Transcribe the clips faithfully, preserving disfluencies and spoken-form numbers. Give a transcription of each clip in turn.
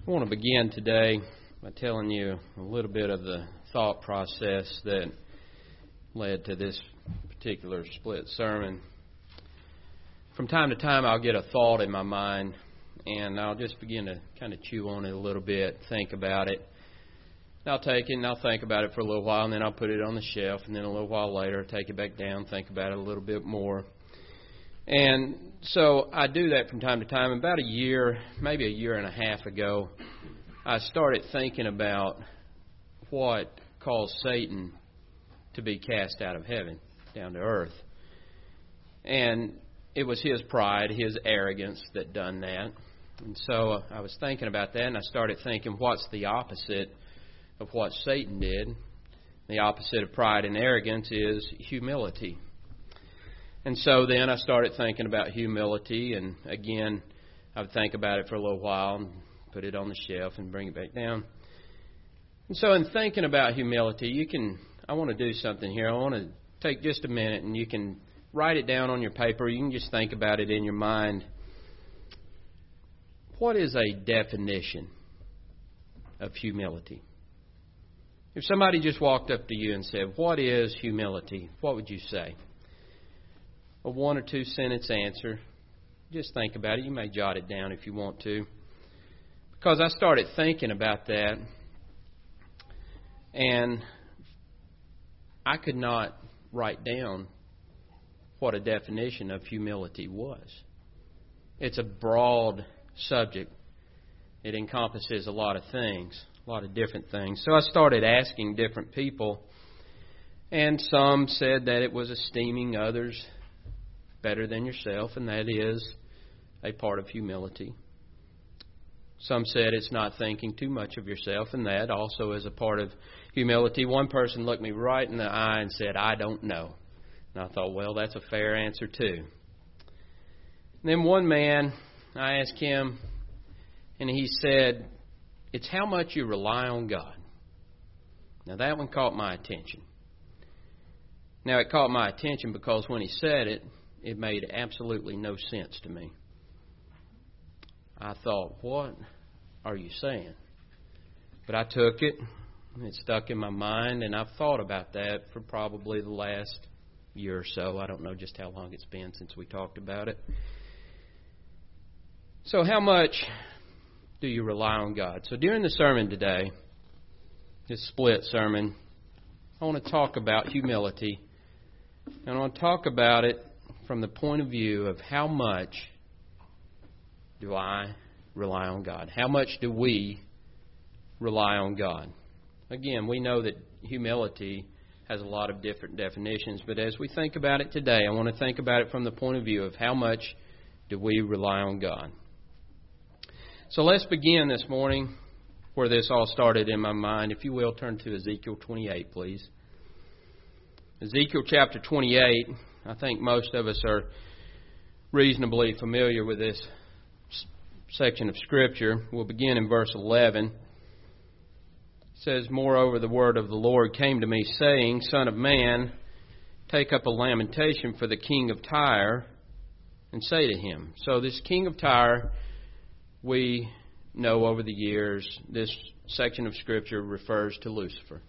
I want to begin today by telling you a little bit of the thought process that led to this particular split sermon. From time to time, I'll get a thought in my mind, and I'll just begin to kind of chew on it a little bit, think about it. And I'll take it and I'll think about it for a little while, and then I'll put it on the shelf, and then a little while later, I'll take it back down, think about it a little bit more. And so I do that from time to time. About a year, maybe a year and a half ago, I started thinking about what caused Satan to be cast out of heaven, down to earth. And it was his pride, his arrogance that done that. And so I was thinking about that, and I started thinking, what's the opposite of what Satan did? The opposite of pride and arrogance is humility. And so then I started thinking about humility, and again, I would think about it for a little while and put it on the shelf and bring it back down. And so in thinking about humility, you can, I want to do something here. I want to take just a minute, and you can write it down on your paper. You can just think about it in your mind. What is a definition of humility? If somebody just walked up to you and said, what is humility? What would you say? A one or two sentence answer. Just think about it. You may jot it down if you want to. Because I started thinking about that, and I could not write down what a definition of humility was. It's a broad subject. It encompasses a lot of things, a lot of different things. So I started asking different people, and some said that it was esteeming others better than yourself, and that is a part of humility. Some said it's not thinking too much of yourself, and that also is a part of humility. One person looked me right in the eye and said, I don't know. And I thought, well, that's a fair answer too. And then one man, I asked him, and he said, it's how much you rely on God. Now that one caught my attention. Now it caught my attention because when he said it, it made absolutely no sense to me. I thought, what are you saying? But I took it, and it stuck in my mind, and I've thought about that for probably the last year or so. I don't know just how long it's been since we talked about it. So how much do you rely on God? So during the sermon today, this split sermon, I want to talk about humility. And I want to talk about it from the point of view of how much do I rely on God? How much do we rely on God? Again, we know that humility has a lot of different definitions, but as we think about it today, I want to think about it from the point of view of how much do we rely on God. So let's begin this morning where this all started in my mind. If you will, turn to Ezekiel twenty-eight, please. Ezekiel chapter twenty-eight. I think most of us are reasonably familiar with this section of Scripture. We'll begin in verse eleven. It says, Moreover, the word of the Lord came to me, saying, Son of man, take up a lamentation for the king of Tyre, and say to him. So this king of Tyre, we know over the years, this section of Scripture refers to Lucifer.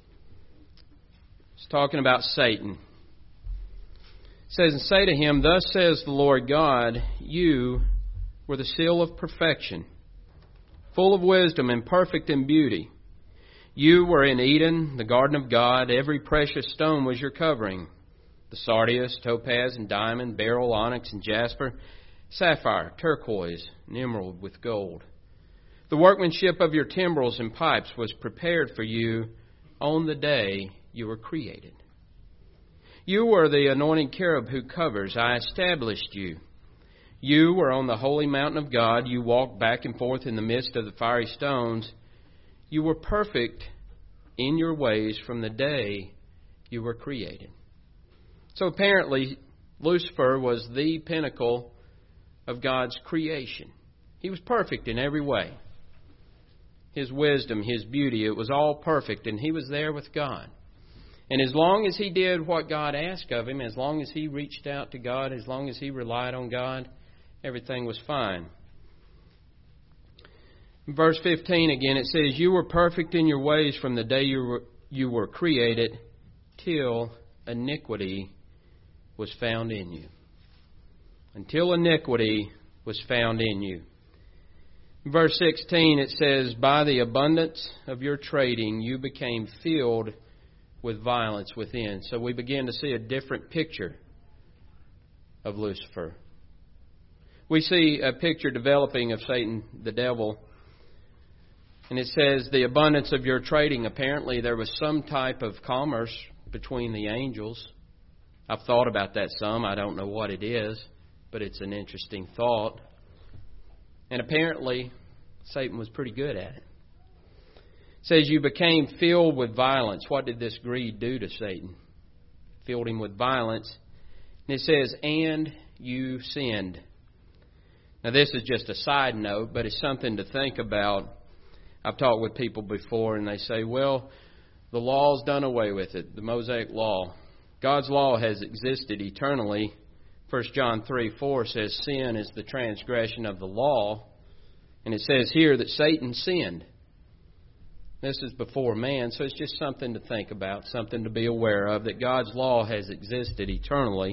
It's talking about Satan. It says, and say to him, Thus says the Lord God, you were the seal of perfection, full of wisdom and perfect in beauty. You were in Eden, the garden of God. Every precious stone was your covering. The sardius, topaz, and diamond, beryl, onyx, and jasper, sapphire, turquoise, and emerald with gold. The workmanship of your timbrels and pipes was prepared for you on the day you were created. You were the anointed cherub who covers. I established you. You were on the holy mountain of God. You walked back and forth in the midst of the fiery stones. You were perfect in your ways from the day you were created. So apparently, Lucifer was the pinnacle of God's creation. He was perfect in every way. His wisdom, his beauty, it was all perfect, and he was there with God. And as long as he did what God asked of him, as long as he reached out to God, as long as he relied on God, everything was fine. In verse fifteen again, it says, "You were perfect in your ways from the day you were, you were created till iniquity was found in you." Until iniquity was found in you. In verse sixteen, it says, "By the abundance of your trading, you became filled with violence within." So we begin to see a different picture of Lucifer. We see a picture developing of Satan, the devil. And it says, the abundance of your trading. Apparently there was some type of commerce between the angels. I've thought about that some. I don't know what it is, but it's an interesting thought. And apparently Satan was pretty good at it. It says you became filled with violence. What did this greed do to Satan? Filled him with violence. And it says, and you sinned. Now this is just a side note, but it's something to think about. I've talked with people before and they say, well, the law's done away with it, the Mosaic law. God's law has existed eternally. First John three four says sin is the transgression of the law. And it says here that Satan sinned. This is before man, so it's just something to think about, something to be aware of, that God's law has existed eternally.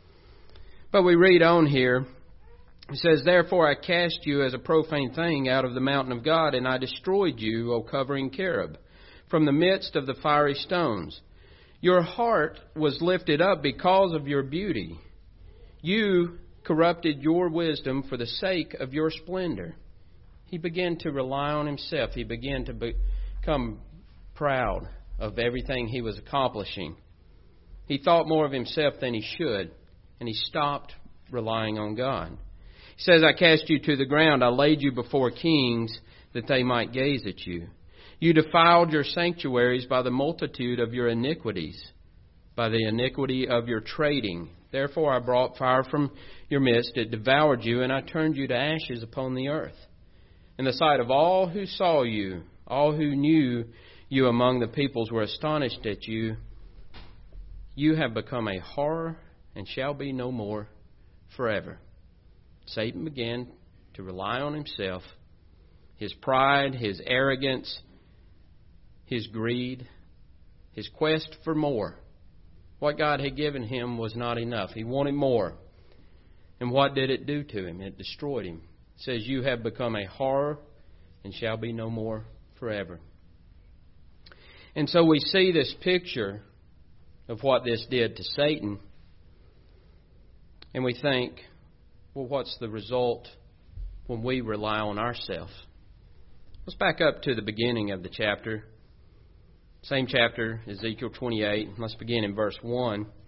But we read on here, it says, "Therefore I cast you as a profane thing out of the mountain of God, and I destroyed you, O covering cherub, from the midst of the fiery stones. Your heart was lifted up because of your beauty. You corrupted your wisdom for the sake of your splendor." He began to rely on himself. He began to become proud of everything he was accomplishing. He thought more of himself than he should, and he stopped relying on God. He says, "I cast you to the ground. I laid you before kings that they might gaze at you. You defiled your sanctuaries by the multitude of your iniquities, by the iniquity of your trading. Therefore I brought fire from your midst. It devoured you, and I turned you to ashes upon the earth. In the sight of all who saw you, all who knew you among the peoples were astonished at you. You have become a horror and shall be no more forever." Satan began to rely on himself, his pride, his arrogance, his greed, his quest for more. What God had given him was not enough. He wanted more. And what did it do to him? It destroyed him. It says, "You have become a horror and shall be no more forever." And so we see this picture of what this did to Satan. And we think, well, what's the result when we rely on ourselves? Let's back up to the beginning of the chapter. Same chapter, Ezekiel twenty-eight. Let's begin in verse one. It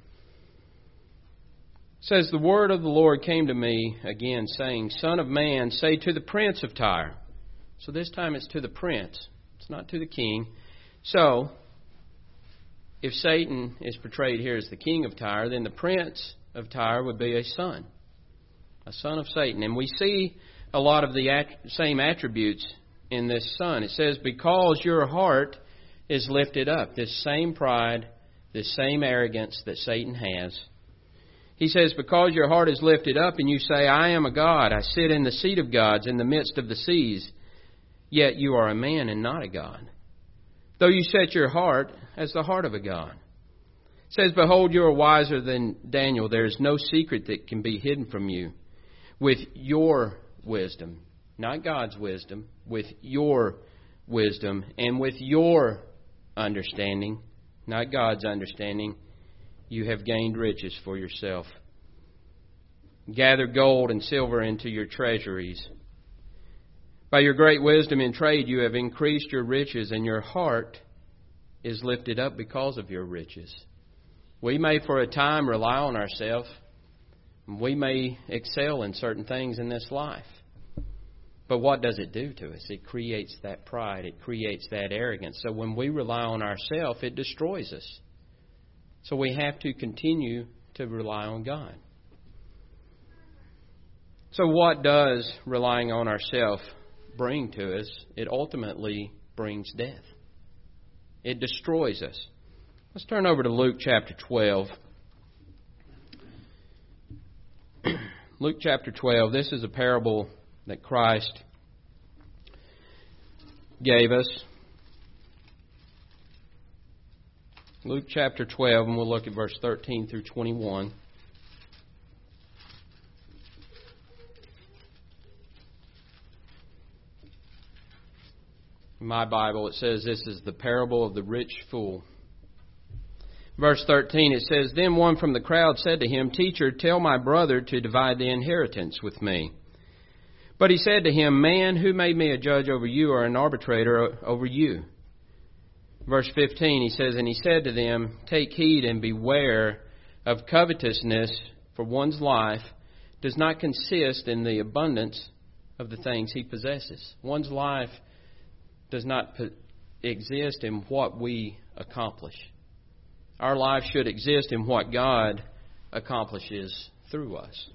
says, "The word of the Lord came to me again, saying, Son of man, say to the prince of Tyre." So this time it's to the prince. It's not to the king. So, if Satan is portrayed here as the king of Tyre, then the prince of Tyre would be a son. A son of Satan. And we see a lot of the at- same attributes in this son. It says, "Because your heart is lifted up." This same pride, this same arrogance that Satan has. He says, "Because your heart is lifted up and you say, I am a God. I sit in the seat of gods in the midst of the seas. Yet you are a man and not a God. Though you set your heart as the heart of a God." It says, "Behold, you are wiser than Daniel. There is no secret that can be hidden from you. With your wisdom," not God's wisdom, "with your wisdom and with your understanding," not God's understanding, "you have gained riches for yourself. Gather gold and silver into your treasuries. By your great wisdom in trade you have increased your riches, and your heart is lifted up because of your riches." We may for a time rely on ourselves. We may excel in certain things in this life. But what does it do to us? It creates that pride. It creates that arrogance. So when we rely on ourselves, it destroys us. So we have to continue to rely on God. So what does relying on ourselves bring to us? It ultimately brings death. It destroys us. Let's turn over to Luke chapter twelve. Luke chapter twelve, this is a parable that Christ gave us. Luke chapter twelve, and we'll look at verse thirteen through twenty-one. In my Bible, it says this is the parable of the rich fool. Verse thirteen, it says, Then one from the crowd said to him, Teacher, tell my brother to divide the inheritance with me. But he said to him, Man, who made me a judge over you or an arbitrator over you? Verse fifteen, he says, And he said to them, Take heed and beware of covetousness, for one's life does not consist in the abundance of the things he possesses. One's life does not exist in what we accomplish. Our life should exist in what God accomplishes through us.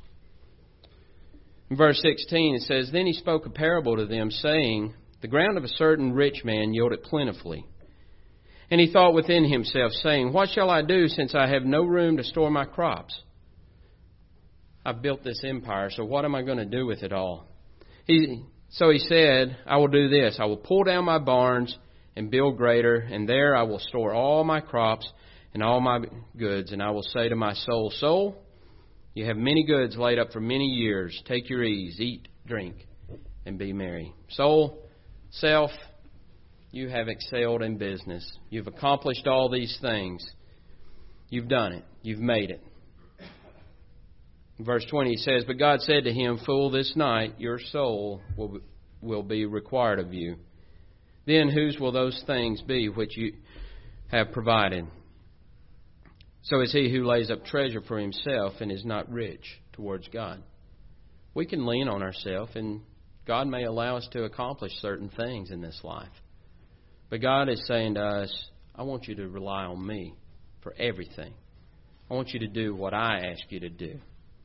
In verse sixteen, it says, Then he spoke a parable to them, saying, The ground of a certain rich man yielded plentifully. And he thought within himself, saying, What shall I do, since I have no room to store my crops? I've built this empire, so what am I going to do with it all? He, so he said, I will do this. I will pull down my barns and build greater, and there I will store all my crops and all my goods. And I will say to my soul, Soul, you have many goods laid up for many years. Take your ease, eat, drink, and be merry. Soul, self, you have excelled in business. You've accomplished all these things. You've done it. You've made it. Verse twenty says, But God said to him, Fool, this night your soul will, will be required of you. Then whose will those things be which you have provided? So is he who lays up treasure for himself and is not rich towards God. We can lean on ourselves, and God may allow us to accomplish certain things in this life. But God is saying to us, I want you to rely on me for everything. I want you to do what I ask you to do.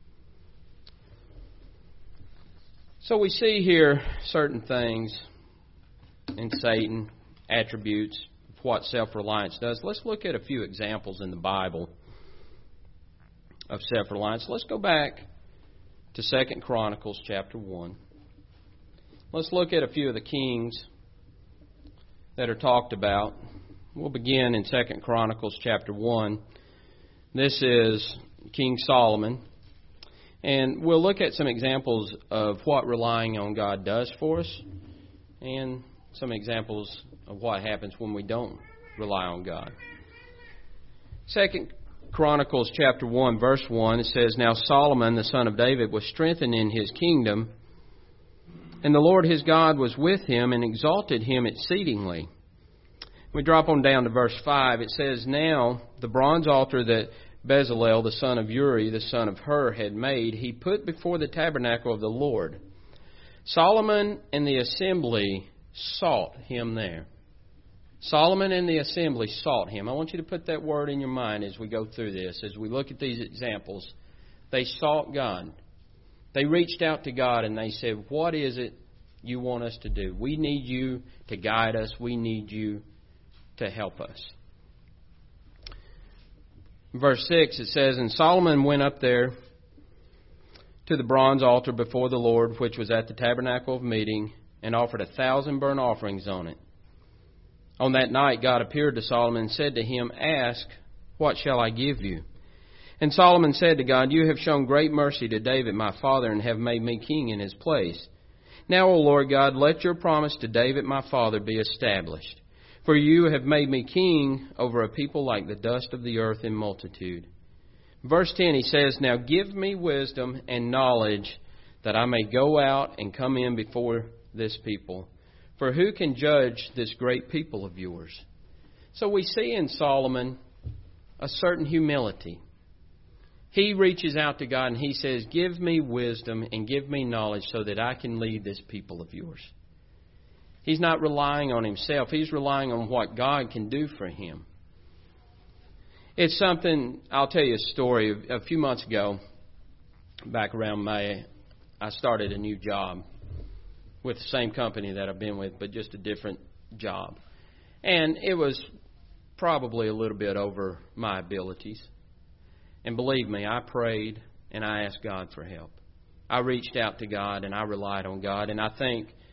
So we see here certain things in Satan, attributes of what self-reliance does. Let's look at a few examples in the Bible of self-reliance. Let's go back to Second Chronicles chapter one. Let's look at a few of the kings that are talked about. We'll begin in Second Chronicles chapter one. This is King Solomon. And we'll look at some examples of what relying on God does for us and some examples of what happens when we don't rely on God. Second Chronicles chapter one, verse one, it says, Now Solomon, the son of David, was strengthened in his kingdom, and the Lord his God was with him and exalted him exceedingly. We drop on down to verse five. It says, Now the bronze altar that Bezalel, the son of Uri, the son of Hur, had made, he put before the tabernacle of the Lord. Solomon and the assembly sought him there. Solomon and the assembly sought him. I want you to put that word in your mind as we go through this. As we look at these examples, they sought God. They reached out to God and they said, What is it you want us to do? We need you to guide us. We need you to help us. Verse six, it says, And Solomon went up there to the bronze altar before the Lord, which was at the tabernacle of meeting, and offered a thousand burnt offerings on it. On that night God appeared to Solomon and said to him, Ask, what shall I give you? And Solomon said to God, You have shown great mercy to David my father, and have made me king in his place. Now, O Lord God, let your promise to David my father be established. For you have made me king over a people like the dust of the earth in multitude. Verse ten, he says, Now give me wisdom and knowledge, that I may go out and come in before this people. For who can judge this great people of yours? So we see in Solomon a certain humility. He reaches out to God and he says, Give me wisdom and give me knowledge so that I can lead this people of yours. He's not relying on himself. He's relying on what God can do for him. It's something, I'll tell you a story. A few months ago, back around May, I started a new job with the same company that I've been with, but just a different job. And it was probably a little bit over my abilities. And believe me, I prayed and I asked God for help. I reached out to God and I relied on God. And I think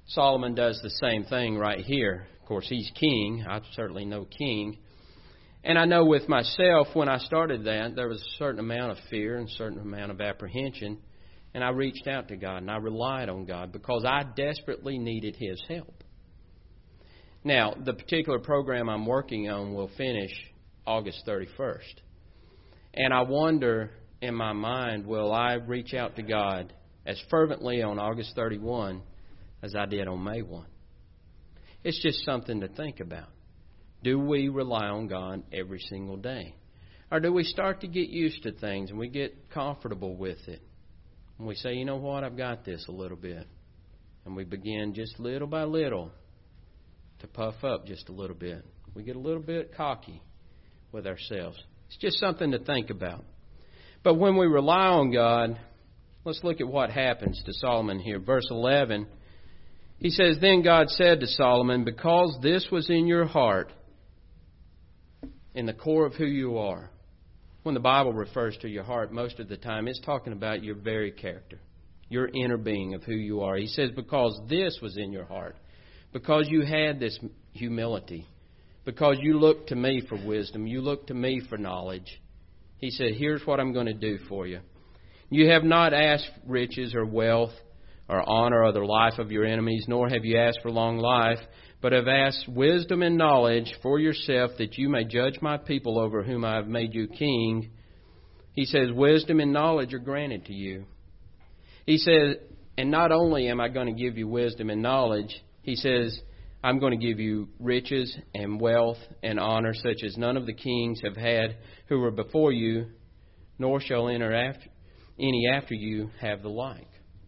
Solomon does the same thing right here. Of course, he's king. I'm certainly no king. And I know with myself, when I started that, there was a certain amount of fear and a certain amount of apprehension. And I reached out to God and I relied on God because I desperately needed His help. Now, the particular program I'm working on will finish August thirty-first. And I wonder in my mind, will I reach out to God as fervently on August thirty-first as I did on May first? It's just something to think about. Do we rely on God every single day? Or do we start to get used to things and we get comfortable with it? And we say, you know what, I've got this a little bit. And we begin just little by little to puff up just a little bit. We get a little bit cocky with ourselves. It's just something to think about. But when we rely on God, let's look at what happens to Solomon here. Verse eleven, he says, Then God said to Solomon, because this was in your heart, in the core of who you are. When the Bible refers to your heart, most of the time it's talking about your very character, your inner being of who you are. He says, because this was in your heart, because you had this humility, because you looked to me for wisdom, you looked to me for knowledge. He said, here's what I'm going to do for you. You have not asked riches or wealth or honor or the life of your enemies, nor have you asked for long life, but have asked wisdom and knowledge for yourself, that you may judge my people over whom I have made you king. He says, wisdom and knowledge are granted to you. He says, and not only am I going to give you wisdom and knowledge, he says, I'm going to give you riches and wealth and honor such as none of the kings have had who were before you, nor shall enter after, any after you have the like.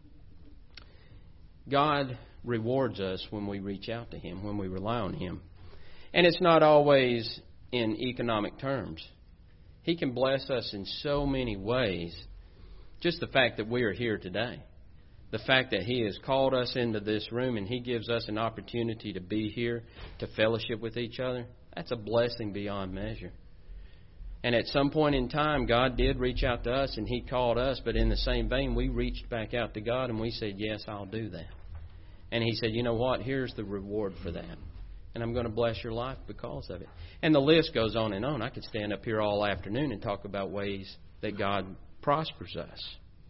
God rewards us when we reach out to Him, when we rely on Him. And it's not always in economic terms. He can bless us in so many ways. Just the fact that we are here today. The fact that He has called us into this room and He gives us an opportunity to be here, to fellowship with each other. That's a blessing beyond measure. And at some point in time, God did reach out to us and He called us. But in the same vein, we reached back out to God and we said, yes, I'll do that. And He said, you know what? Here's the reward for that. And I'm going to bless your life because of it. And the list goes on and on. I could stand up here all afternoon and talk about ways that God prospers us.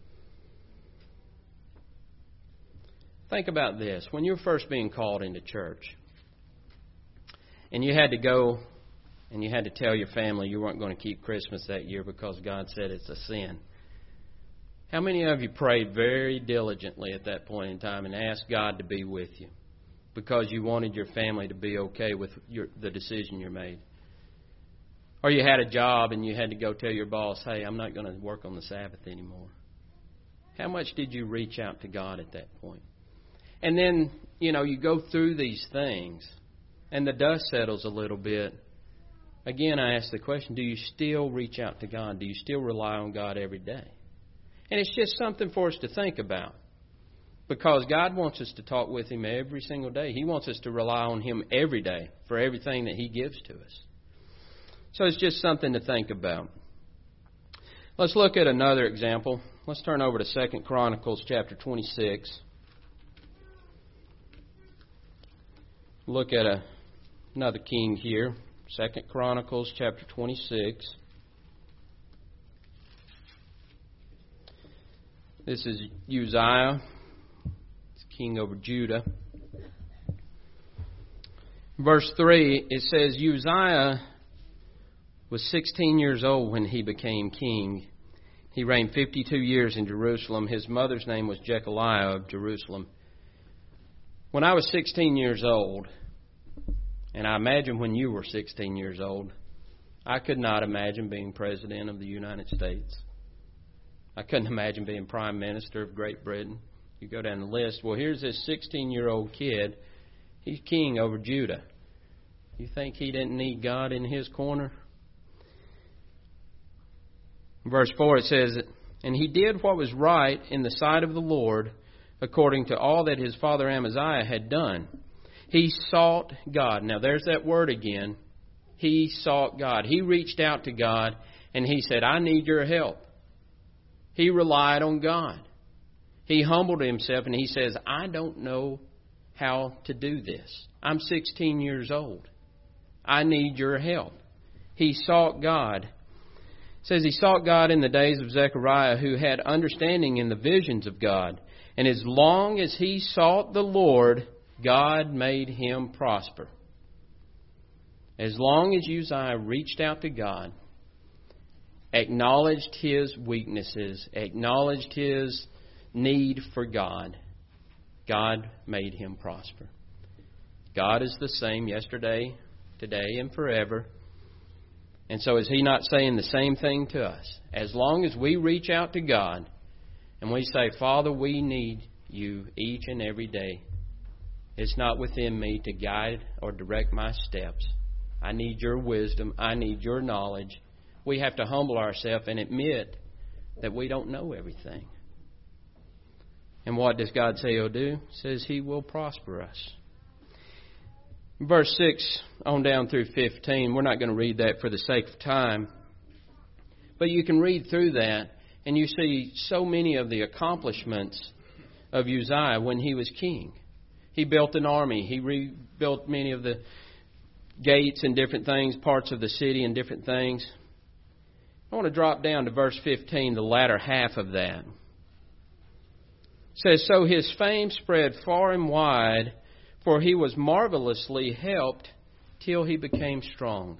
Think about this. When you were first being called into church and you had to go and you had to tell your family you weren't going to keep Christmas that year because God said it's a sin, how many of you prayed very diligently at that point in time and asked God to be with you because you wanted your family to be okay with your, the decision you made? Or you had a job and you had to go tell your boss, hey, I'm not going to work on the Sabbath anymore. How much did you reach out to God at that point? And then, you know, you go through these things and the dust settles a little bit. Again, I ask the question, do you still reach out to God? Do you still rely on God every day? And it's just something for us to think about. Because God wants us to talk with Him every single day. He wants us to rely on Him every day for everything that He gives to us. So it's just something to think about. Let's look at another example. Let's turn over to Second Chronicles chapter twenty-six. Look at a, another king here. Second Chronicles chapter twenty-six. This is Uzziah. He's king over Judah. Verse three, it says, Uzziah was sixteen years old when he became king. He reigned fifty-two years in Jerusalem. His mother's name was Jechaliah of Jerusalem. When I was sixteen years old, and I imagine when you were sixteen years old, I could not imagine being President of the United States. I couldn't imagine being Prime Minister of Great Britain. You go down the list. Well, here's this sixteen-year-old kid. He's king over Judah. You think he didn't need God in his corner? Verse four, it says, And he did what was right in the sight of the Lord, according to all that his father Amaziah had done. He sought God. Now, there's that word again. He sought God. He reached out to God, and he said, I need your help. He relied on God. He humbled himself, and he says, I don't know how to do this. I'm sixteen years old. I need your help. He sought God. It says he sought God in the days of Zechariah, who had understanding in the visions of God. And as long as he sought the Lord, God made him prosper. As long as Uzziah reached out to God, acknowledged his weaknesses, acknowledged his need for God, God made him prosper. God is the same yesterday, today, and forever. And so is he not saying the same thing to us? As long as we reach out to God and we say, Father, we need you each and every day. It's not within me to guide or direct my steps. I need your wisdom. I need your knowledge. We have to humble ourselves and admit that we don't know everything. And what does God say he'll do? He says he will prosper us. Verse six on down through fifteen, we're not going to read that for the sake of time. But you can read through that and you see so many of the accomplishments of Uzziah when he was king. He built an army. He rebuilt many of the gates and different things, parts of the city and different things. I want to drop down to verse fifteen, the latter half of that. It says, so his fame spread far and wide, for he was marvelously helped till he became strong.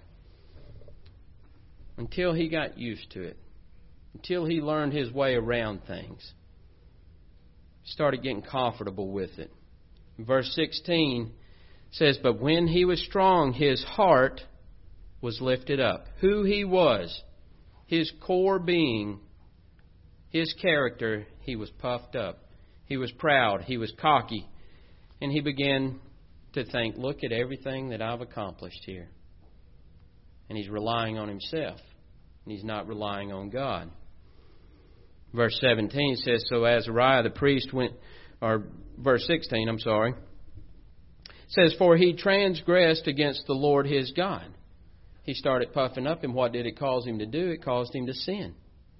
Until he got used to it. Until he learned his way around things. Started getting comfortable with it. Verse sixteen says, but when he was strong, his heart was lifted up. Who he was, his core being, his character, he was puffed up. He was proud. He was cocky. And he began to think, look at everything that I've accomplished here. And he's relying on himself. And he's not relying on God. Verse seventeen says, so Azariah the priest went, or verse sixteen, I'm sorry, says, for he transgressed against the Lord his God. He started puffing up, and what did it cause him to do? It caused him to sin.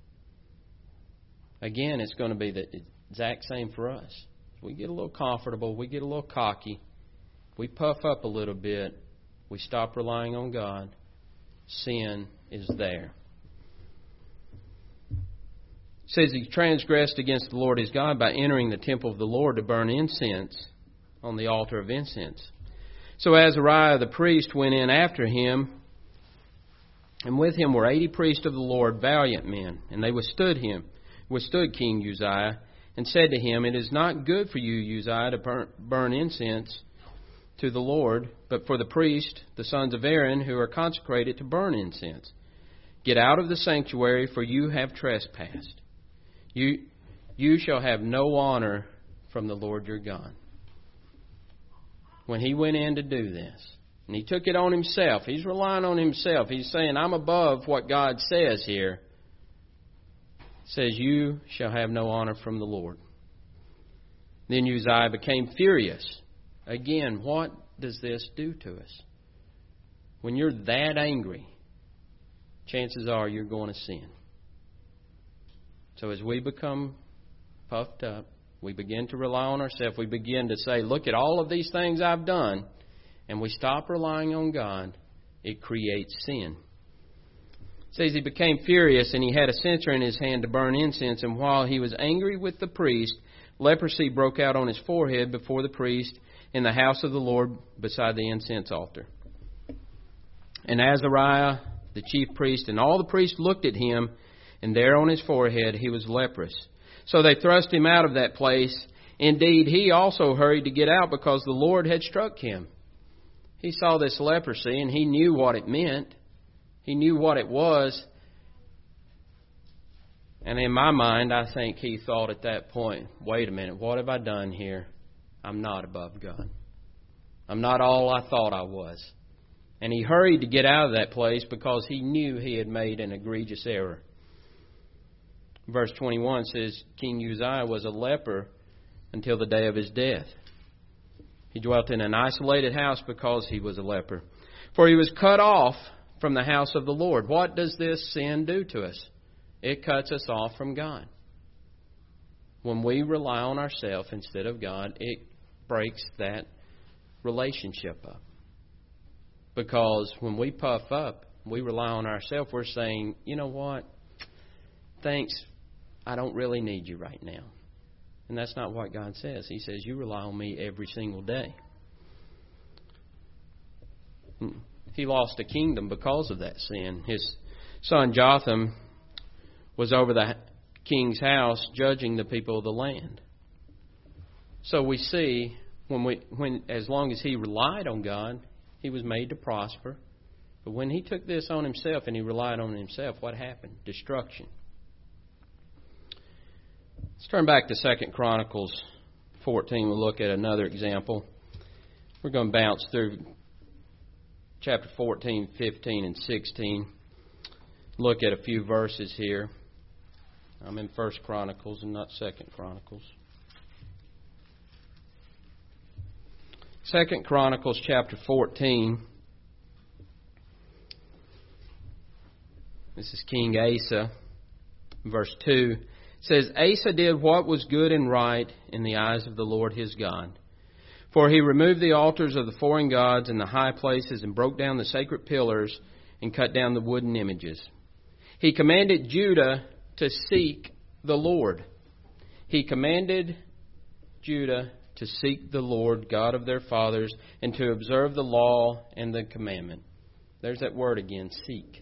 Again, it's going to be the exact same for us. We get a little comfortable, we get a little cocky, we puff up a little bit, we stop relying on God, sin is there. It says he transgressed against the Lord his God by entering the temple of the Lord to burn incense on the altar of incense. So Azariah the priest went in after him, and with him were eighty priests of the Lord, valiant men, and they withstood him, withstood King Uzziah, and said to him, it is not good for you, Uzziah, to burn, burn incense to the Lord, but for the priests, the sons of Aaron, who are consecrated to burn incense. Get out of the sanctuary, for you have trespassed. You, you shall have no honor from the Lord your God. When he went in to do this, and he took it on himself, he's relying on himself. He's saying, I'm above what God says here. It says, you shall have no honor from the Lord. Then Uzziah became furious. Again, what does this do to us? When you're that angry, chances are you're going to sin. So as we become puffed up, we begin to rely on ourselves. We begin to say, look at all of these things I've done. And we stop relying on God. It creates sin. It says he became furious, and he had a censer in his hand to burn incense. And while he was angry with the priest, leprosy broke out on his forehead before the priest in the house of the Lord beside the incense altar. And Azariah, the chief priest, and all the priests looked at him, and there on his forehead he was leprous. So they thrust him out of that place. Indeed, he also hurried to get out because the Lord had struck him. He saw this leprosy, and he knew what it meant. He knew what it was. And in my mind, I think he thought at that point, wait a minute, what have I done here? I'm not above God. I'm not all I thought I was. And he hurried to get out of that place because he knew he had made an egregious error. Verse twenty-one says, King Uzziah was a leper until the day of his death. He dwelt in an isolated house because he was a leper. For he was cut off from the house of the Lord. What does this sin do to us? It cuts us off from God. When we rely on ourselves instead of God, it breaks that relationship up. Because when we puff up, we rely on ourselves, we're saying, you know what? Thanks, I don't really need you right now. And that's not what God says. He says, you rely on me every single day. He lost a kingdom because of that sin. His son Jotham was over the king's house judging the people of the land. So we see, when we, when as long as he relied on God, he was made to prosper. But when he took this on himself and he relied on himself, what happened? Destruction. Let's turn back to Second Chronicles fourteen. We'll look at another example. We're going to bounce through chapter fourteen, fifteen, and sixteen. Look at a few verses here. I'm in First Chronicles and not Second Chronicles. Second Chronicles chapter fourteen. This is King Asa. Verse two. It says, Asa did what was good and right in the eyes of the Lord his God. For he removed the altars of the foreign gods and the high places and broke down the sacred pillars and cut down the wooden images. He commanded Judah to seek the Lord. He commanded Judah to seek the Lord, God of their fathers, and to observe the law and the commandment. There's that word again, seek.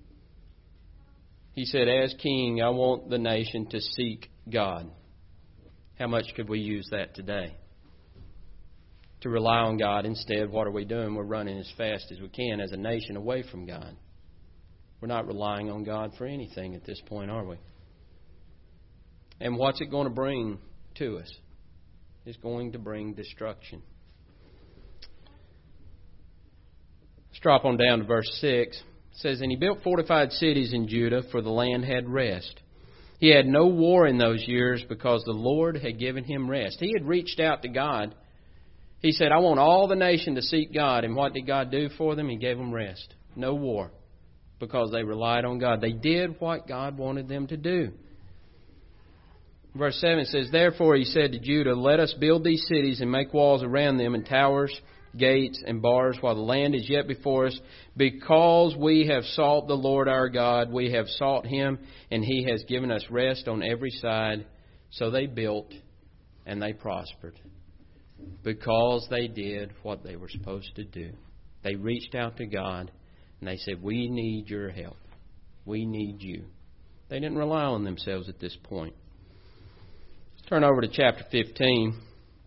He said, as king, I want the nation to seek God. How much could we use that today? To rely on God. Instead, what are we doing? We're running as fast as we can as a nation away from God. We're not relying on God for anything at this point, are we? And what's it going to bring to us? It's going to bring destruction. Let's drop on down to verse six. It says, and he built fortified cities in Judah, for the land had rest. He had no war in those years because the Lord had given him rest. He had reached out to God. He said, I want all the nation to seek God. And what did God do for them? He gave them rest. No war. Because they relied on God. They did what God wanted them to do. Verse seven says, therefore he said to Judah, let us build these cities and make walls around them and towers, gates, and bars while the land is yet before us. Because we have sought the Lord our God, we have sought him, and he has given us rest on every side. So they built and they prospered. Because they did what they were supposed to do. They reached out to God and they said, we need your help. We need you. They didn't rely on themselves at this point. Let's turn over to chapter fifteen.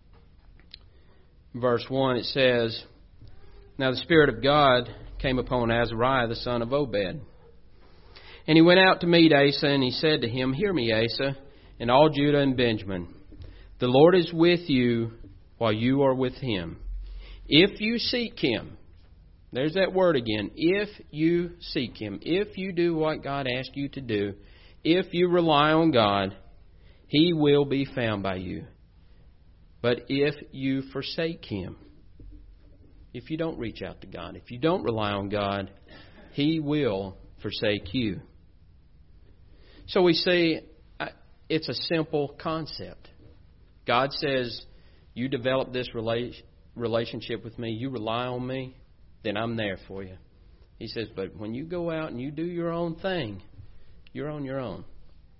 Verse one, it says, now the Spirit of God came upon Azariah, the son of Obed. And he went out to meet Asa, and he said to him, hear me, Asa, and all Judah and Benjamin. The Lord is with you while you are with him. If you seek him, there's that word again, if you seek him, if you do what God asked you to do, if you rely on God, he will be found by you. But if you forsake him, if you don't reach out to God, if you don't rely on God, he will forsake you. So we see it's a simple concept. God says, you develop this relationship with me, you rely on me, then I'm there for you. He says, but when you go out and you do your own thing, you're on your own.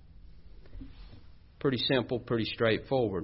Pretty simple, pretty straightforward.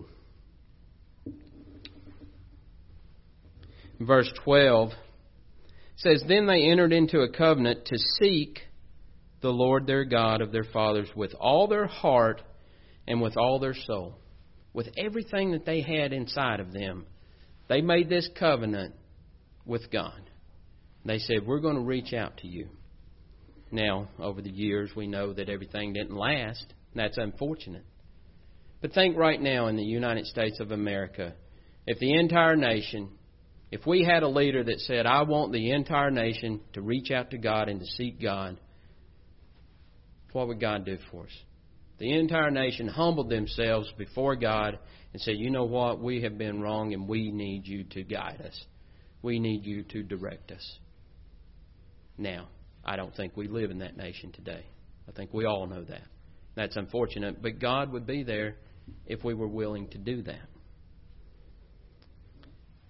Verse twelve says, then they entered into a covenant to seek the Lord their God of their fathers with all their heart and with all their soul. With everything that they had inside of them, they made this covenant with God. They said, we're going to reach out to you. Now, over the years, we know that everything didn't last. And that's unfortunate. But think right now in the United States of America, if the entire nation, if we had a leader that said, I want the entire nation to reach out to God and to seek God, what would God do for us? The entire nation humbled themselves before God and said, you know what, we have been wrong and we need you to guide us. We need you to direct us. Now, I don't think we live in that nation today. I think we all know that. That's unfortunate, but God would be there if we were willing to do that.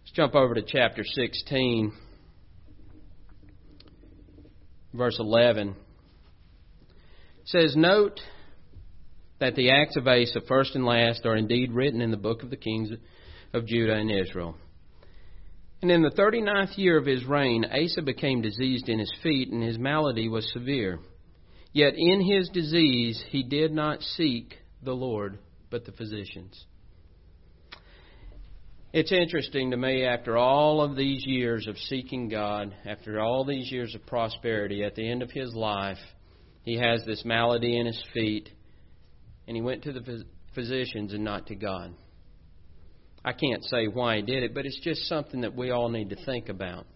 Let's jump over to chapter sixteen, verse eleven. It says, "Note that the acts of Asa, first and last, are indeed written in the book of the kings of Judah and Israel. And in the thirty-ninth year of his reign, Asa became diseased in his feet, and his malady was severe. Yet in his disease he did not seek the Lord, but the physicians." It's interesting to me, after all of these years of seeking God, after all these years of prosperity, at the end of his life, he has this malady in his feet, and he went to the physicians and not to God. I can't say why he did it, but it's just something that we all need to think about.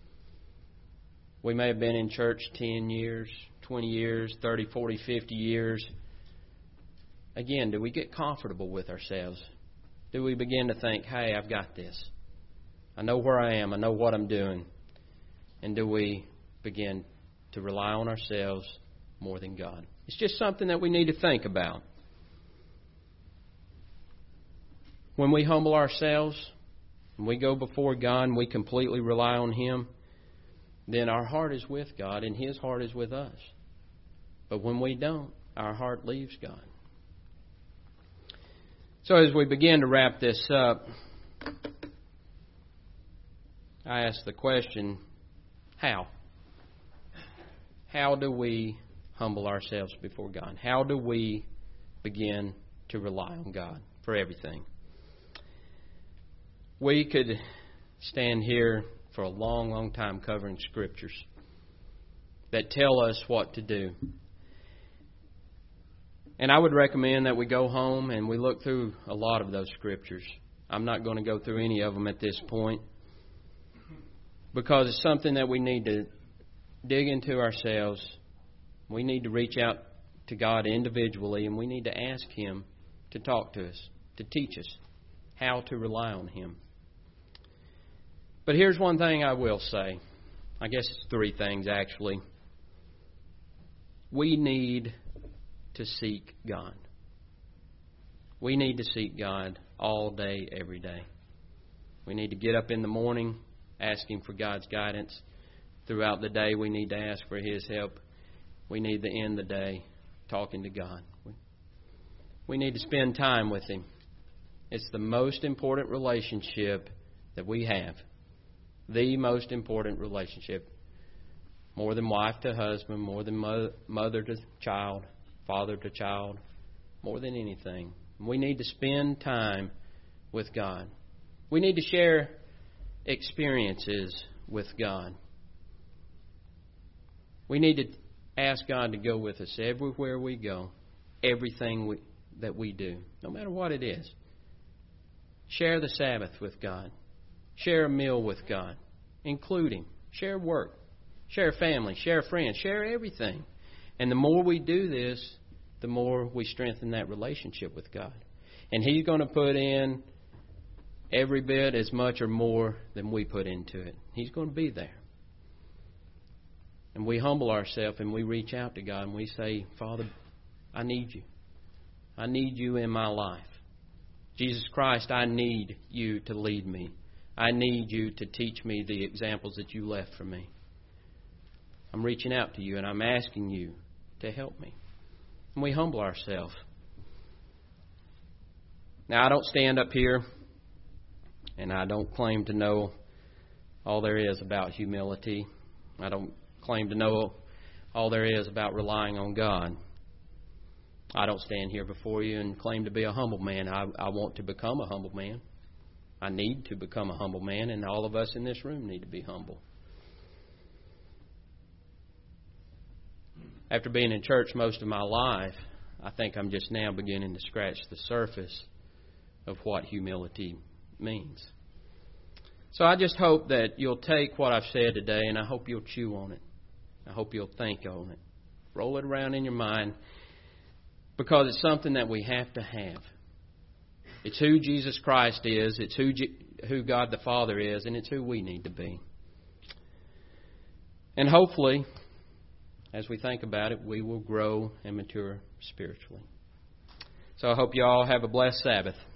We may have been in church ten years, twenty years, thirty, forty, fifty years. Again, do we get comfortable with ourselves? Do we begin to think, hey, I've got this. I know where I am. I know what I'm doing. And do we begin to rely on ourselves more than God? It's just something that we need to think about. When we humble ourselves, when we go before God and we completely rely on Him, then our heart is with God and His heart is with us. But when we don't, our heart leaves God. So as we begin to wrap this up, I ask the question, how? How do we humble ourselves before God? How do we begin to rely on God for everything? We could stand here for a long, long time covering scriptures that tell us what to do. And I would recommend that we go home and we look through a lot of those scriptures. I'm not going to go through any of them at this point, because it's something that we need to dig into ourselves. We need to reach out to God individually, and we need to ask Him to talk to us, to teach us how to rely on Him. But here's one thing I will say. I guess it's three things, actually. We need to seek God. We need to seek God all day, every day. We need to get up in the morning asking for God's guidance. Throughout the day, we need to ask for His help. We need to end the day talking to God. We need to spend time with Him. It's the most important relationship that we have. The most important relationship. More than wife to husband, more than mother to child, father to child, more than anything. We need to spend time with God. We need to share experiences with God. We need to ask God to go with us everywhere we go, everything we, that we do, no matter what it is. Share the Sabbath with God. Share a meal with God. Include Him. Share work. Share family. Share friends. Share everything. And the more we do this, the more we strengthen that relationship with God. And He's going to put in every bit as much or more than we put into it. He's going to be there. And we humble ourselves and we reach out to God and we say, Father, I need You. I need You in my life. Jesus Christ, I need You to lead me. I need You to teach me the examples that You left for me. I'm reaching out to You and I'm asking You to help me. And we humble ourselves. Now, I don't stand up here and I don't claim to know all there is about humility. I don't claim to know all there is about relying on God. I don't stand here before you and claim to be a humble man. I, I want to become a humble man. I need to become a humble man, and all of us in this room need to be humble. After being in church most of my life, I think I'm just now beginning to scratch the surface of what humility means. So I just hope that you'll take what I've said today, and I hope you'll chew on it. I hope you'll think on it. Roll it around in your mind, because it's something that we have to have. It's who Jesus Christ is, it's who G- who God the Father is, and it's who we need to be. And hopefully, as we think about it, we will grow and mature spiritually. So I hope you all have a blessed Sabbath.